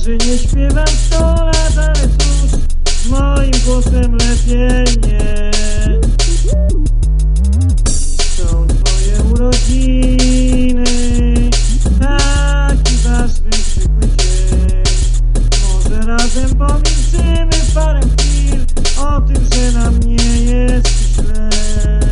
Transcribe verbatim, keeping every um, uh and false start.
że nie śpiewam sto lat, ale cóż, z moim głosem lepiej nie. Są twoje urodziny, taki ważny, zwykły dzień. Może razem pomilczymy parę chwil o tym, że nam nie jest źle.